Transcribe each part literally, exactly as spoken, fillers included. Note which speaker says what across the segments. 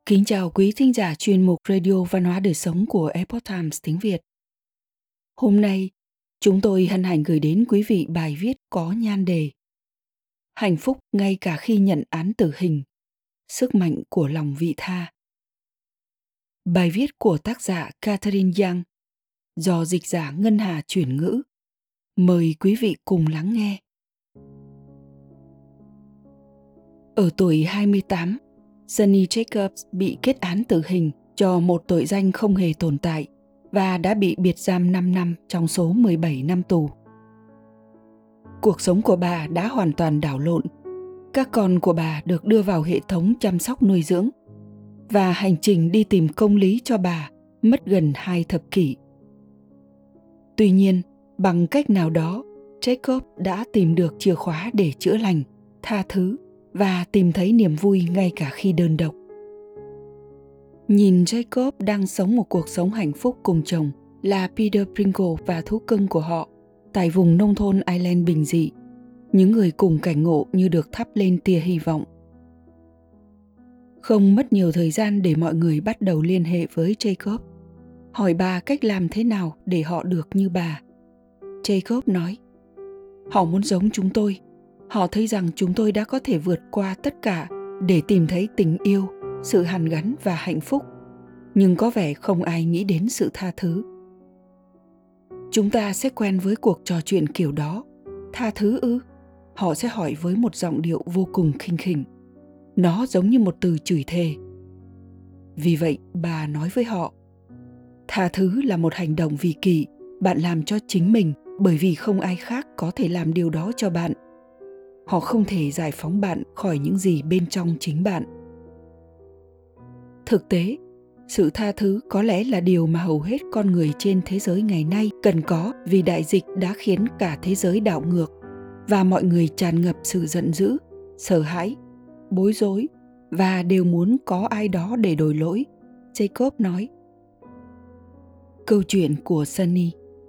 Speaker 1: Kính chào quý thính giả chuyên mục Radio Văn hóa Đời Sống của Epoch Times tiếng Việt. Hôm nay, chúng tôi hân hạnh gửi đến quý vị bài viết có nhan đề Hạnh phúc ngay cả khi nhận án tử hình, sức mạnh của lòng vị tha. Bài viết của tác giả Catherine Young, do dịch giả Ngân Hà chuyển ngữ. Mời quý vị cùng lắng nghe. Ở tuổi hai mươi tám, Sunny Jacobs bị kết án tử hình cho một tội danh không hề tồn tại và đã bị biệt giam năm năm trong số mười bảy năm tù. Cuộc sống của bà đã hoàn toàn đảo lộn. Các con của bà được đưa vào hệ thống chăm sóc nuôi dưỡng và hành trình đi tìm công lý cho bà mất gần hai thập kỷ. Tuy nhiên, bằng cách nào đó, Jacob đã tìm được chìa khóa để chữa lành, tha thứ và tìm thấy niềm vui ngay cả khi đơn độc. Nhìn Jacob đang sống một cuộc sống hạnh phúc cùng chồng là Peter Pringle và thú cưng của họ tại vùng nông thôn Ireland bình dị, những người cùng cảnh ngộ như được thắp lên tia hy vọng. Không mất nhiều thời gian để mọi người bắt đầu liên hệ với Jacob, hỏi bà cách làm thế nào để họ được như bà. Jacob nói, họ muốn giống chúng tôi. Họ thấy rằng chúng tôi đã có thể vượt qua tất cả để tìm thấy tình yêu, sự hàn gắn và hạnh phúc, nhưng có vẻ không ai nghĩ đến sự tha thứ. Chúng ta sẽ quen với cuộc trò chuyện kiểu đó. Tha thứ ư? Họ sẽ hỏi với một giọng điệu vô cùng khinh khỉnh. Nó giống như một từ chửi thề. Vì vậy, bà nói với họ, tha thứ là một hành động vị kỷ bạn làm cho chính mình bởi vì không ai khác có thể làm điều đó cho bạn. Họ không thể giải phóng bạn khỏi những gì bên trong chính bạn. Thực tế, sự tha thứ có lẽ là điều mà hầu hết con người trên thế giới ngày nay cần có, vì đại dịch đã khiến cả thế giới đảo ngược và mọi người tràn ngập sự giận dữ, sợ hãi, bối rối và đều muốn có ai đó để đổi lỗi, Jacob nói. Câu chuyện của Sunny.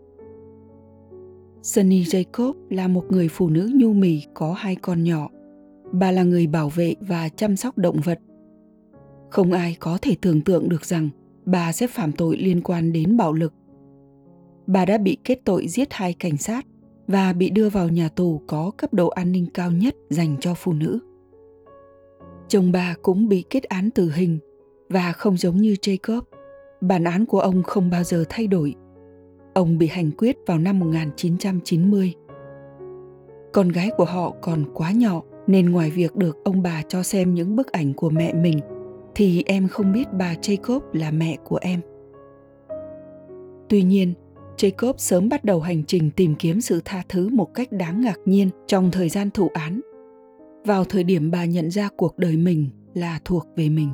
Speaker 1: Sunny Jacob là một người phụ nữ nhu mì có hai con nhỏ. Bà là người bảo vệ và chăm sóc động vật. Không ai có thể tưởng tượng được rằng bà sẽ phạm tội liên quan đến bạo lực. Bà đã bị kết tội giết hai cảnh sát và bị đưa vào nhà tù có cấp độ an ninh cao nhất dành cho phụ nữ. Chồng bà cũng bị kết án tử hình và không giống như Jacob, bản án của ông không bao giờ thay đổi. Ông bị hành quyết vào năm một nghìn chín trăm chín mươi. Con gái của họ còn quá nhỏ nên ngoài việc được ông bà cho xem những bức ảnh của mẹ mình thì em không biết bà Jacob là mẹ của em. Tuy nhiên, Jacob sớm bắt đầu hành trình tìm kiếm sự tha thứ một cách đáng ngạc nhiên trong thời gian thụ án, vào thời điểm bà nhận ra cuộc đời mình là thuộc về mình.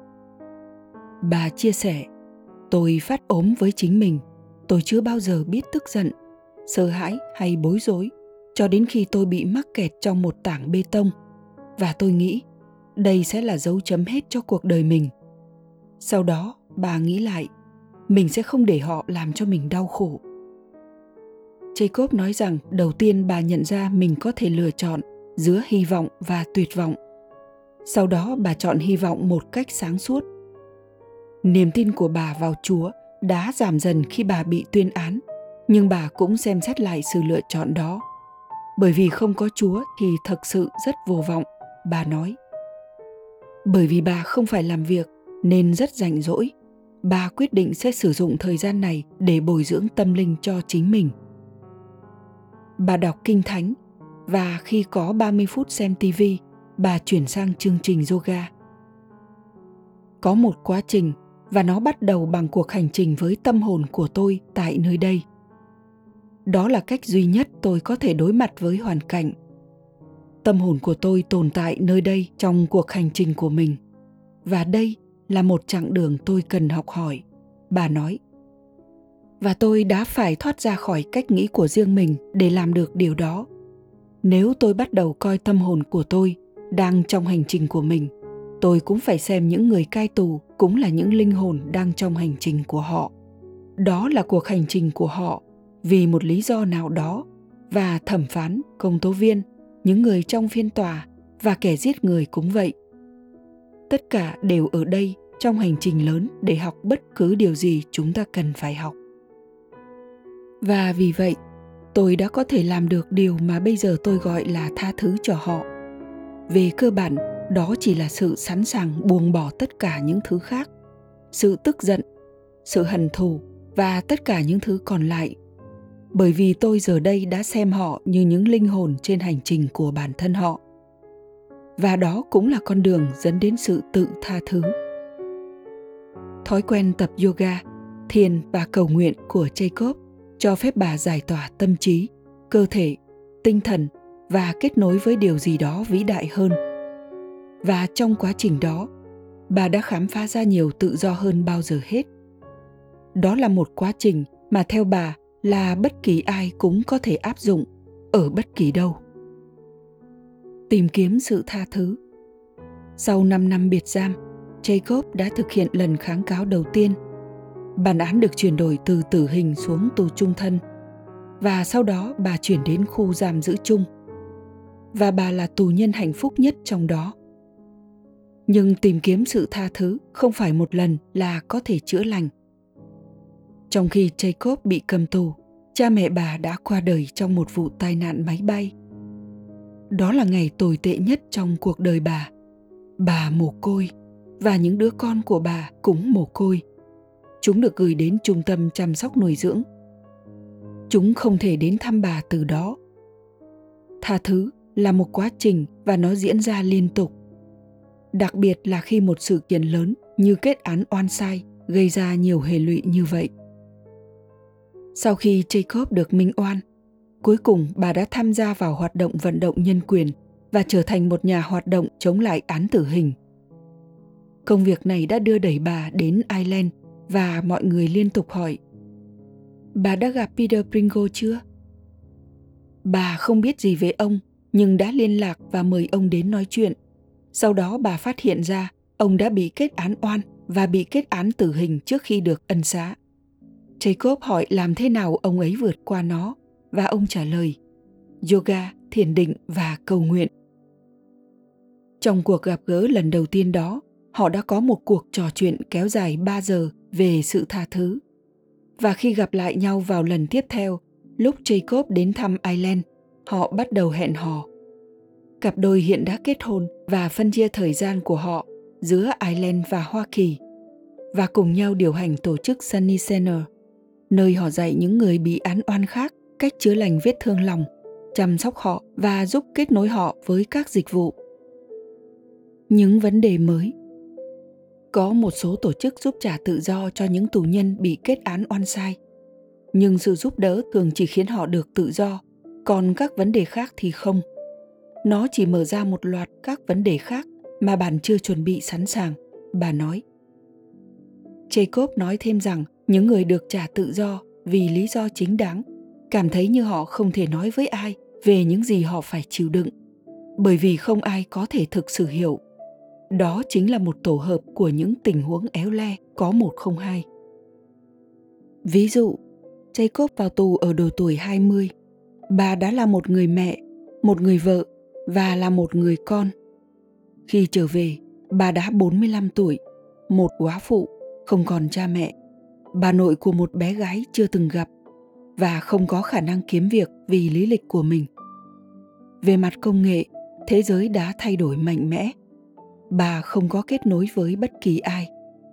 Speaker 1: Bà chia sẻ, tôi phát ốm với chính mình. Tôi chưa bao giờ biết tức giận, sợ hãi hay bối rối cho đến khi tôi bị mắc kẹt trong một tảng bê tông và tôi nghĩ đây sẽ là dấu chấm hết cho cuộc đời mình. Sau đó, bà nghĩ lại, mình sẽ không để họ làm cho mình đau khổ. Jacob nói rằng đầu tiên bà nhận ra mình có thể lựa chọn giữa hy vọng và tuyệt vọng. Sau đó bà chọn hy vọng một cách sáng suốt. Niềm tin của bà vào Chúa đã giảm dần khi bà bị tuyên án, nhưng bà cũng xem xét lại sự lựa chọn đó. Bởi vì không có Chúa thì thật sự rất vô vọng, bà nói. Bởi vì bà không phải làm việc nên rất rảnh rỗi, bà quyết định sẽ sử dụng thời gian này để bồi dưỡng tâm linh cho chính mình. Bà đọc Kinh Thánh và khi có ba mươi phút xem ti vi, bà chuyển sang chương trình yoga. Có một quá trình và nó bắt đầu bằng cuộc hành trình với tâm hồn của tôi tại nơi đây. Đó là cách duy nhất tôi có thể đối mặt với hoàn cảnh. Tâm hồn của tôi tồn tại nơi đây trong cuộc hành trình của mình. Và đây là một chặng đường tôi cần học hỏi, bà nói. Và tôi đã phải thoát ra khỏi cách nghĩ của riêng mình để làm được điều đó. Nếu tôi bắt đầu coi tâm hồn của tôi đang trong hành trình của mình, tôi cũng phải xem những người cai tù cũng là những linh hồn đang trong hành trình của họ. Đó là cuộc hành trình của họ vì một lý do nào đó, và thẩm phán, công tố viên, những người trong phiên tòa và kẻ giết người cũng vậy. Tất cả đều ở đây trong hành trình lớn để học bất cứ điều gì chúng ta cần phải học. Và vì vậy, tôi đã có thể làm được điều mà bây giờ tôi gọi là tha thứ cho họ. Về cơ bản, đó chỉ là sự sẵn sàng buông bỏ tất cả những thứ khác, sự tức giận, sự hận thù và tất cả những thứ còn lại. Bởi vì tôi giờ đây đã xem họ như những linh hồn trên hành trình của bản thân họ. Và đó cũng là con đường dẫn đến sự tự tha thứ. Thói quen tập yoga, thiền và cầu nguyện của Jacob cho phép bà giải tỏa tâm trí, cơ thể, tinh thần và kết nối với điều gì đó vĩ đại hơn. Và trong quá trình đó, bà đã khám phá ra nhiều tự do hơn bao giờ hết. Đó là một quá trình mà theo bà là bất kỳ ai cũng có thể áp dụng ở bất kỳ đâu. Tìm kiếm sự tha thứ. Sau năm năm biệt giam, Jacob đã thực hiện lần kháng cáo đầu tiên. Bản án được chuyển đổi từ tử hình xuống tù chung thân, và sau đó bà chuyển đến khu giam giữ chung. Và bà là tù nhân hạnh phúc nhất trong đó. Nhưng tìm kiếm sự tha thứ không phải một lần là có thể chữa lành. Trong khi Jacob bị cầm tù, cha mẹ bà đã qua đời trong một vụ tai nạn máy bay. Đó là ngày tồi tệ nhất trong cuộc đời bà. Bà mồ côi, và những đứa con của bà cũng mồ côi. Chúng được gửi đến trung tâm chăm sóc nuôi dưỡng. Chúng không thể đến thăm bà từ đó. Tha thứ là một quá trình và nó diễn ra liên tục. Đặc biệt là khi một sự kiện lớn như kết án oan sai gây ra nhiều hệ lụy như vậy. Sau khi Jacob được minh oan, cuối cùng bà đã tham gia vào hoạt động vận động nhân quyền và trở thành một nhà hoạt động chống lại án tử hình. Công việc này đã đưa đẩy bà đến Ireland và mọi người liên tục hỏi: bà đã gặp Peter Pringle chưa? Bà không biết gì về ông, nhưng đã liên lạc và mời ông đến nói chuyện. Sau đó bà phát hiện ra ông đã bị kết án oan và bị kết án tử hình trước khi được ân xá. Jacob hỏi làm thế nào ông ấy vượt qua nó, và ông trả lời: yoga, thiền định và cầu nguyện. Trong cuộc gặp gỡ lần đầu tiên đó, họ đã có một cuộc trò chuyện kéo dài ba giờ về sự tha thứ. Và khi gặp lại nhau vào lần tiếp theo, lúc Jacob đến thăm Ireland, họ bắt đầu hẹn hò. Cặp đôi hiện đã kết hôn và phân chia thời gian của họ giữa Ireland và Hoa Kỳ, và cùng nhau điều hành tổ chức Sunny Center, nơi họ dạy những người bị án oan khác cách chữa lành vết thương lòng, chăm sóc họ và giúp kết nối họ với các dịch vụ. Những vấn đề mới. Có một số tổ chức giúp trả tự do cho những tù nhân bị kết án oan sai, nhưng sự giúp đỡ thường chỉ khiến họ được tự do, còn các vấn đề khác thì không. Nó chỉ mở ra một loạt các vấn đề khác mà bạn chưa chuẩn bị sẵn sàng, bà nói. Jacob nói thêm rằng những người được trả tự do vì lý do chính đáng cảm thấy như họ không thể nói với ai về những gì họ phải chịu đựng, bởi vì không ai có thể thực sự hiểu. Đó chính là một tổ hợp của những tình huống éo le có một không hai. Ví dụ, Jacob vào tù ở độ tuổi hai mươi. Bà đã là một người mẹ, một người vợ và là một người con. Khi trở về, bà đã bốn mươi lăm tuổi, một góa phụ, không còn cha mẹ, bà nội của một bé gái chưa từng gặp và không có khả năng kiếm việc vì lý lịch của mình. Về mặt công nghệ, thế giới đã thay đổi mạnh mẽ. Bà không có kết nối với bất kỳ ai.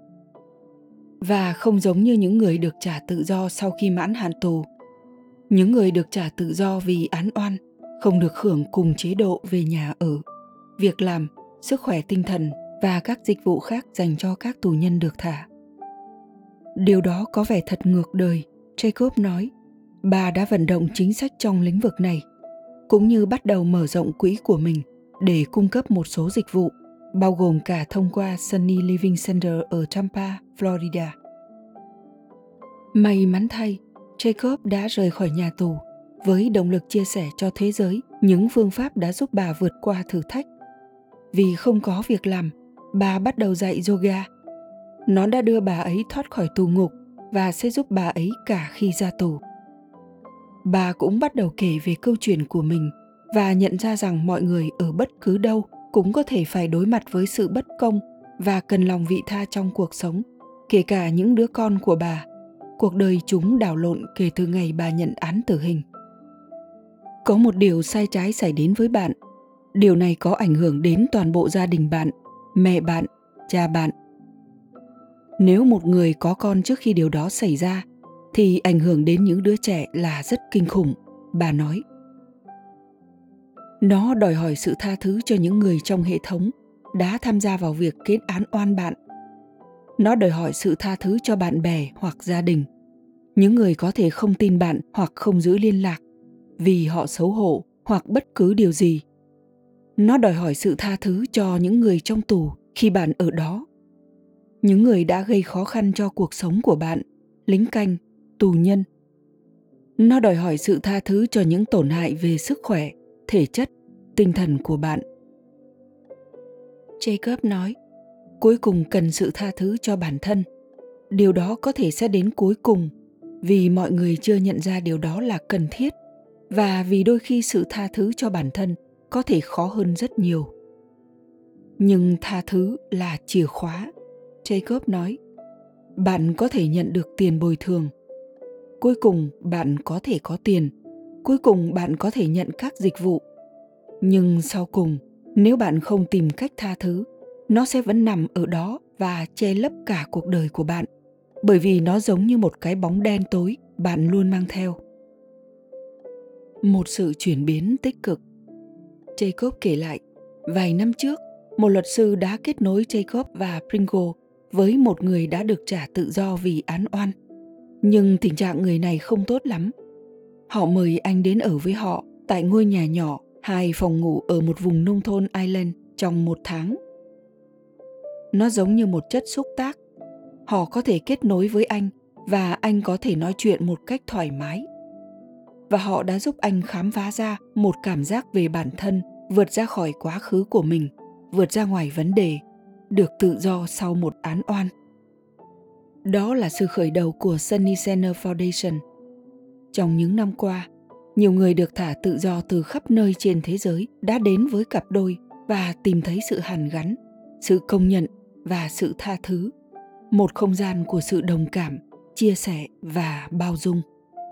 Speaker 1: Và không giống như những người được trả tự do sau khi mãn hạn tù, những người được trả tự do vì án oan không được hưởng cùng chế độ về nhà ở, việc làm, sức khỏe tinh thần và các dịch vụ khác dành cho các tù nhân được thả. Điều đó có vẻ thật ngược đời, Jacob nói. Bà đã vận động chính sách trong lĩnh vực này, cũng như bắt đầu mở rộng quỹ của mình để cung cấp một số dịch vụ, bao gồm cả thông qua Sunny Living Center ở Tampa, Florida. May mắn thay, Jacob đã rời khỏi nhà tù với động lực chia sẻ cho thế giới những phương pháp đã giúp bà vượt qua thử thách. Vì không có việc làm, bà bắt đầu dạy yoga. Nó đã đưa bà ấy thoát khỏi tù ngục và sẽ giúp bà ấy cả khi ra tù. Bà cũng bắt đầu kể về câu chuyện của mình và nhận ra rằng mọi người ở bất cứ đâu cũng có thể phải đối mặt với sự bất công và cần lòng vị tha trong cuộc sống, kể cả những đứa con của bà. Cuộc đời chúng đảo lộn kể từ ngày bà nhận án tử hình. Có một điều sai trái xảy đến với bạn. Điều này có ảnh hưởng đến toàn bộ gia đình bạn, mẹ bạn, cha bạn. Nếu một người có con trước khi điều đó xảy ra, thì ảnh hưởng đến những đứa trẻ là rất kinh khủng, bà nói. Nó đòi hỏi sự tha thứ cho những người trong hệ thống đã tham gia vào việc kết án oan bạn. Nó đòi hỏi sự tha thứ cho bạn bè hoặc gia đình, những người có thể không tin bạn hoặc không giữ liên lạc vì họ xấu hổ hoặc bất cứ điều gì. Nó đòi hỏi sự tha thứ cho những người trong tù khi bạn ở đó, những người đã gây khó khăn cho cuộc sống của bạn, lính canh, tù nhân. Nó đòi hỏi sự tha thứ cho những tổn hại về sức khỏe, thể chất, tinh thần của bạn. Jacob nói, cuối cùng cần sự tha thứ cho bản thân. Điều đó có thể sẽ đến cuối cùng, vì mọi người chưa nhận ra điều đó là cần thiết, và vì đôi khi sự tha thứ cho bản thân có thể khó hơn rất nhiều. Nhưng tha thứ là chìa khóa, Jacob nói. Bạn có thể nhận được tiền bồi thường. Cuối cùng bạn có thể có tiền. Cuối cùng bạn có thể nhận các dịch vụ. Nhưng sau cùng, nếu bạn không tìm cách tha thứ, nó sẽ vẫn nằm ở đó và che lấp cả cuộc đời của bạn, bởi vì nó giống như một cái bóng đen tối bạn luôn mang theo. Một sự chuyển biến tích cực. Jacob kể lại, vài năm trước, một luật sư đã kết nối Jacob và Pringle với một người đã được trả tự do vì án oan. Nhưng tình trạng người này không tốt lắm. Họ mời anh đến ở với họ tại ngôi nhà nhỏ, hai phòng ngủ ở một vùng nông thôn Ireland trong một tháng. Nó giống như một chất xúc tác. Họ có thể kết nối với anh và anh có thể nói chuyện một cách thoải mái. Và họ đã giúp anh khám phá ra một cảm giác về bản thân, vượt ra khỏi quá khứ của mình, vượt ra ngoài vấn đề, được tự do sau một án oan. Đó là sự khởi đầu của Sunny Center Foundation. Trong những năm qua, nhiều người được thả tự do từ khắp nơi trên thế giới đã đến với cặp đôi và tìm thấy sự hàn gắn, sự công nhận và sự tha thứ, một không gian của sự đồng cảm, chia sẻ và bao dung.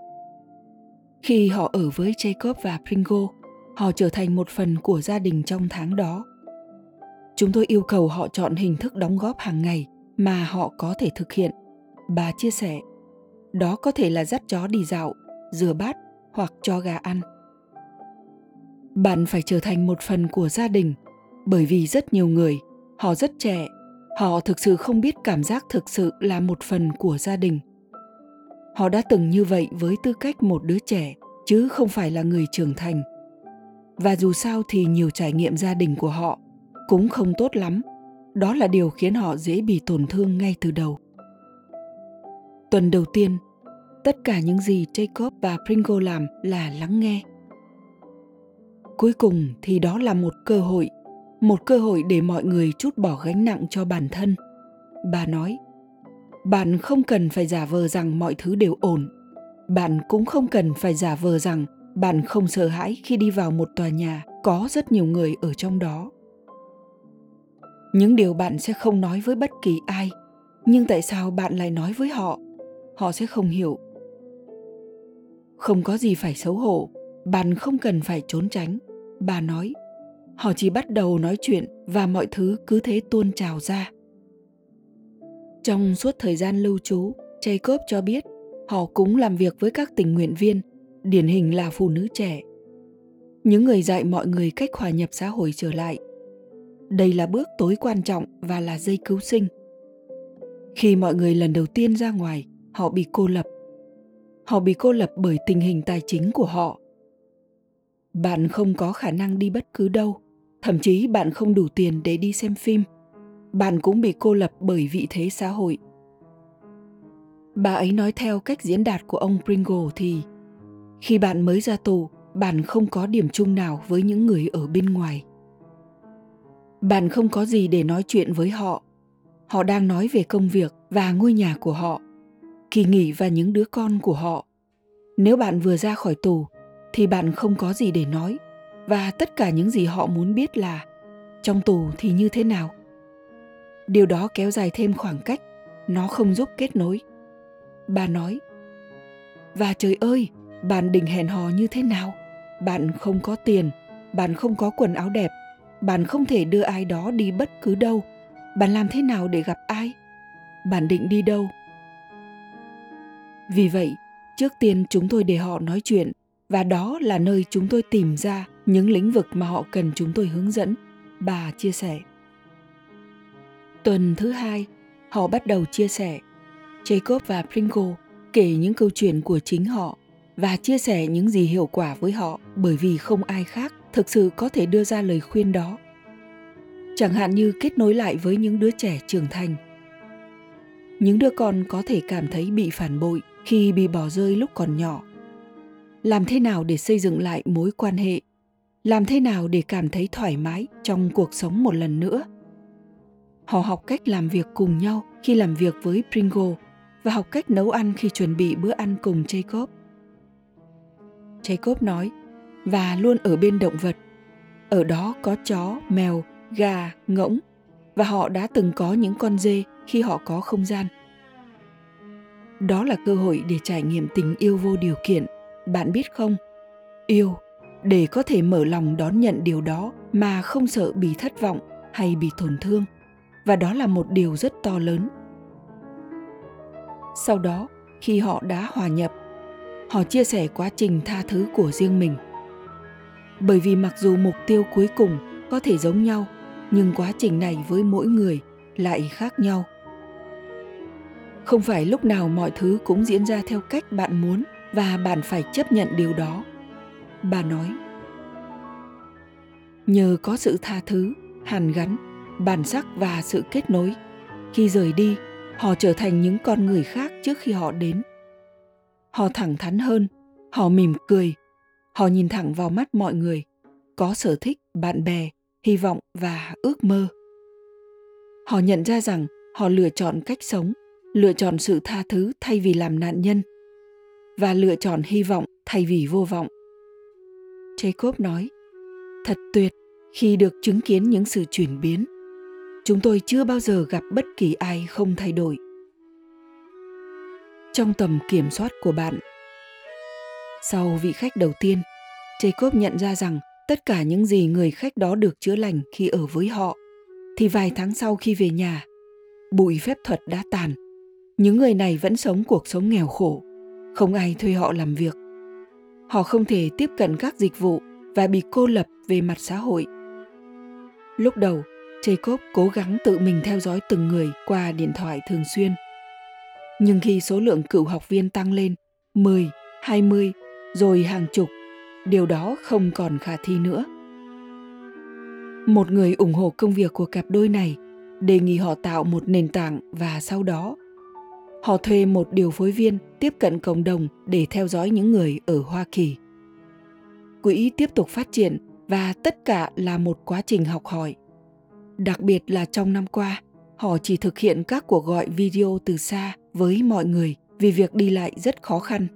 Speaker 1: Khi họ ở với Jacob và Pringle, họ trở thành một phần của gia đình trong tháng đó. Chúng tôi yêu cầu họ chọn hình thức đóng góp hàng ngày mà họ có thể thực hiện. Bà chia sẻ, đó có thể là dắt chó đi dạo, rửa bát hoặc cho gà ăn. Bạn phải trở thành một phần của gia đình, bởi vì rất nhiều người, họ rất trẻ, họ thực sự không biết cảm giác thực sự là một phần của gia đình. Họ đã từng như vậy với tư cách một đứa trẻ, chứ không phải là người trưởng thành. Và dù sao thì nhiều trải nghiệm gia đình của họ cũng không tốt lắm. Đó là điều khiến họ dễ bị tổn thương ngay từ đầu. Tuần đầu tiên, tất cả những gì Jacob và Pringle làm là lắng nghe. Cuối cùng thì đó là một cơ hội, một cơ hội để mọi người trút bỏ gánh nặng cho bản thân. Bà nói, bạn không cần phải giả vờ rằng mọi thứ đều ổn. Bạn cũng không cần phải giả vờ rằng bạn không sợ hãi khi đi vào một tòa nhà có rất nhiều người ở trong đó. Những điều bạn sẽ không nói với bất kỳ ai, nhưng tại sao bạn lại nói với họ? Họ sẽ không hiểu. Không có gì phải xấu hổ, bạn không cần phải trốn tránh, bà nói. Họ chỉ bắt đầu nói chuyện và mọi thứ cứ thế tuôn trào ra. Trong suốt thời gian lưu trú, Jacob cho biết họ cũng làm việc với các tình nguyện viên, điển hình là phụ nữ trẻ. Những người dạy mọi người cách hòa nhập xã hội trở lại. Đây là bước tối quan trọng và là dây cứu sinh. Khi mọi người lần đầu tiên ra ngoài, họ bị cô lập. Họ bị cô lập bởi tình hình tài chính của họ. Bạn không có khả năng đi bất cứ đâu, thậm chí bạn không đủ tiền để đi xem phim. Bạn cũng bị cô lập bởi vị thế xã hội. Bà ấy nói theo cách diễn đạt của ông Pringle thì khi bạn mới ra tù, bạn không có điểm chung nào với những người ở bên ngoài. Bạn không có gì để nói chuyện với họ. Họ đang nói về công việc và ngôi nhà của họ, kỳ nghỉ và những đứa con của họ. Nếu bạn vừa ra khỏi tù, thì bạn không có gì để nói. Và tất cả những gì họ muốn biết là trong tù thì như thế nào. Điều đó kéo dài thêm khoảng cách, nó không giúp kết nối. Bà nói, và trời ơi, bạn định hẹn hò như thế nào? Bạn không có tiền, bạn không có quần áo đẹp, bạn không thể đưa ai đó đi bất cứ đâu. Bạn làm thế nào để gặp ai? Bạn định đi đâu? Vì vậy, trước tiên chúng tôi để họ nói chuyện, và đó là nơi chúng tôi tìm ra những lĩnh vực mà họ cần chúng tôi hướng dẫn, bà chia sẻ. Tuần thứ hai, họ bắt đầu chia sẻ. Jacob và Pringle kể những câu chuyện của chính họ và chia sẻ những gì hiệu quả với họ, bởi vì không ai khác thực sự có thể đưa ra lời khuyên đó. Chẳng hạn như kết nối lại với những đứa trẻ trưởng thành. Những đứa con có thể cảm thấy bị phản bội khi bị bỏ rơi lúc còn nhỏ. Làm thế nào để xây dựng lại mối quan hệ? Làm thế nào để cảm thấy thoải mái trong cuộc sống một lần nữa? Họ học cách làm việc cùng nhau khi làm việc với Pringle và học cách nấu ăn khi chuẩn bị bữa ăn cùng Jacob. Jacob nói, và luôn ở bên động vật. Ở đó có chó, mèo, gà, ngỗng, và họ đã từng có những con dê khi họ có không gian. Đó là cơ hội để trải nghiệm tình yêu vô điều kiện, bạn biết không? Yêu, để có thể mở lòng đón nhận điều đó mà không sợ bị thất vọng hay bị tổn thương. Và đó là một điều rất to lớn. Sau đó, khi họ đã hòa nhập, họ chia sẻ quá trình tha thứ của riêng mình. Bởi vì mặc dù mục tiêu cuối cùng có thể giống nhau, nhưng quá trình này với mỗi người lại khác nhau. Không phải lúc nào mọi thứ cũng diễn ra theo cách bạn muốn và bạn phải chấp nhận điều đó. Bà nói, nhờ có sự tha thứ, hàn gắn, bản sắc và sự kết nối, khi rời đi, họ trở thành những con người khác trước khi họ đến. Họ thẳng thắn hơn, họ mỉm cười, họ nhìn thẳng vào mắt mọi người, có sở thích, bạn bè, hy vọng và ước mơ. Họ nhận ra rằng họ lựa chọn cách sống, lựa chọn sự tha thứ thay vì làm nạn nhân, và lựa chọn hy vọng thay vì vô vọng. Jacob nói, thật tuyệt khi được chứng kiến những sự chuyển biến. Chúng tôi chưa bao giờ gặp bất kỳ ai không thay đổi. Trong tầm kiểm soát của bạn. Sau vị khách đầu tiên, Jacob nhận ra rằng tất cả những gì người khách đó được chữa lành khi ở với họ, thì vài tháng sau khi về nhà, bụi phép thuật đã tàn. Những người này vẫn sống cuộc sống nghèo khổ, không ai thuê họ làm việc. Họ không thể tiếp cận các dịch vụ và bị cô lập về mặt xã hội. Lúc đầu, Jacob cố gắng tự mình theo dõi từng người qua điện thoại thường xuyên. Nhưng khi số lượng cựu học viên tăng lên mười, hai mươi, rồi hàng chục, điều đó không còn khả thi nữa. Một người ủng hộ công việc của cặp đôi này đề nghị họ tạo một nền tảng, và sau đó họ thuê một điều phối viên tiếp cận cộng đồng để theo dõi những người ở Hoa Kỳ. Quỹ tiếp tục phát triển và tất cả là một quá trình học hỏi. Đặc biệt là trong năm qua, họ chỉ thực hiện các cuộc gọi video từ xa với mọi người vì việc đi lại rất khó khăn.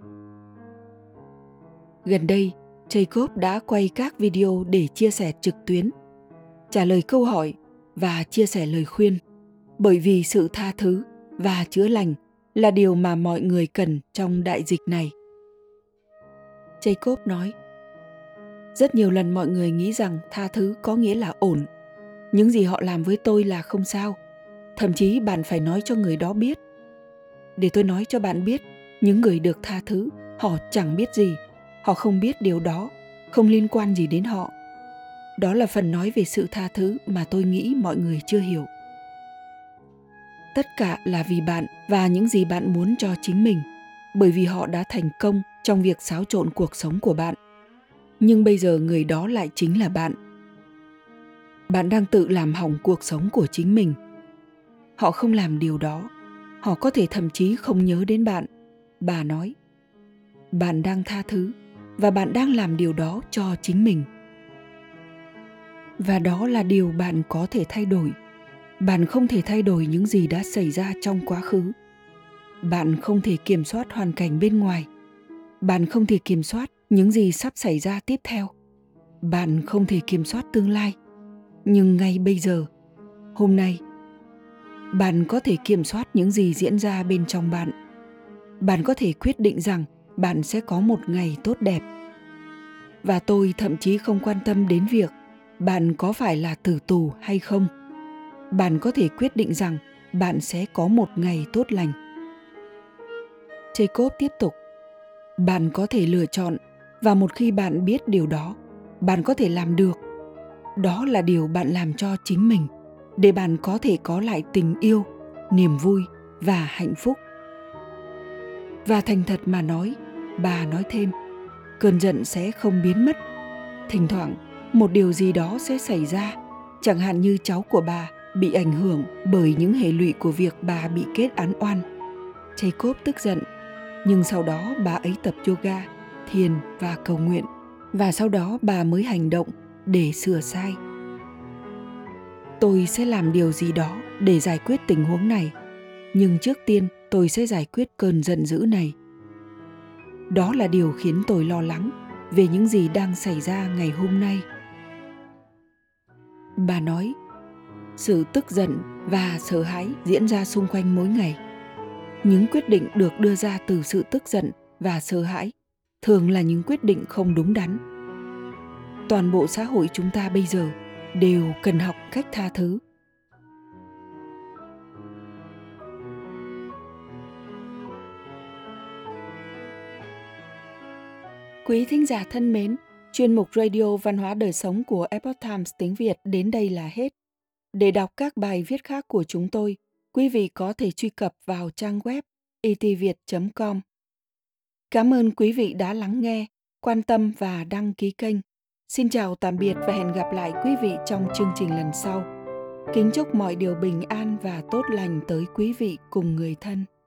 Speaker 1: Gần đây, Jacob đã quay các video để chia sẻ trực tuyến, trả lời câu hỏi và chia sẻ lời khuyên, bởi vì sự tha thứ và chữa lành là điều mà mọi người cần trong đại dịch này. Jacob nói, rất nhiều lần mọi người nghĩ rằng tha thứ có nghĩa là ổn. Những gì họ làm với tôi là không sao. Thậm chí bạn phải nói cho người đó biết. Để tôi nói cho bạn biết, những người được tha thứ, họ chẳng biết gì. Họ không biết điều đó, không liên quan gì đến họ. Đó là phần nói về sự tha thứ mà tôi nghĩ mọi người chưa hiểu. Tất cả là vì bạn và những gì bạn muốn cho chính mình, bởi vì họ đã thành công trong việc xáo trộn cuộc sống của bạn. Nhưng bây giờ người đó lại chính là bạn. Bạn đang tự làm hỏng cuộc sống của chính mình. Họ không làm điều đó. Họ có thể thậm chí không nhớ đến bạn. Bà nói, bạn đang tha thứ và bạn đang làm điều đó cho chính mình. Và đó là điều bạn có thể thay đổi. Bạn không thể thay đổi những gì đã xảy ra trong quá khứ. Bạn không thể kiểm soát hoàn cảnh bên ngoài. Bạn không thể kiểm soát những gì sắp xảy ra tiếp theo. Bạn không thể kiểm soát tương lai. Nhưng ngay bây giờ, hôm nay, Bạn có thể kiểm soát những gì diễn ra bên trong bạn. Bạn có thể quyết định rằng bạn sẽ có một ngày tốt đẹp. Và tôi thậm chí không quan tâm đến việc bạn có phải là tử tù hay không. Bạn có thể quyết định rằng bạn sẽ có một ngày tốt lành. Jacob tiếp tục. Bạn có thể lựa chọn, và một khi bạn biết điều đó, bạn có thể làm được. Đó là điều bạn làm cho chính mình, để bạn có thể có lại tình yêu, niềm vui và hạnh phúc. Và thành thật mà nói, bà nói thêm, cơn giận sẽ không biến mất. Thỉnh thoảng, một điều gì đó sẽ xảy ra, chẳng hạn như cháu của bà bị ảnh hưởng bởi những hệ lụy của việc bà bị kết án oan. Jacob tức giận, nhưng sau đó bà ấy tập yoga, thiền và cầu nguyện, và sau đó bà mới hành động để sửa sai. Tôi sẽ làm điều gì đó để giải quyết tình huống này, nhưng trước tiên tôi sẽ giải quyết cơn giận dữ này. Đó là điều khiến tôi lo lắng về những gì đang xảy ra ngày hôm nay. Bà nói, sự tức giận và sợ hãi diễn ra xung quanh mỗi ngày. Những quyết định được đưa ra từ sự tức giận và sợ hãi thường là những quyết định không đúng đắn. Toàn bộ xã hội chúng ta bây giờ đều cần học cách tha thứ. Quý thính giả thân mến, chuyên mục Radio Văn hóa Đời Sống của Epoch Times tiếng Việt đến đây là hết. Để đọc các bài viết khác của chúng tôi, quý vị có thể truy cập vào trang web e t viet chấm com. Cảm ơn quý vị đã lắng nghe, quan tâm và đăng ký kênh. Xin chào tạm biệt và hẹn gặp lại quý vị trong chương trình lần sau. Kính chúc mọi điều bình an và tốt lành tới quý vị cùng người thân.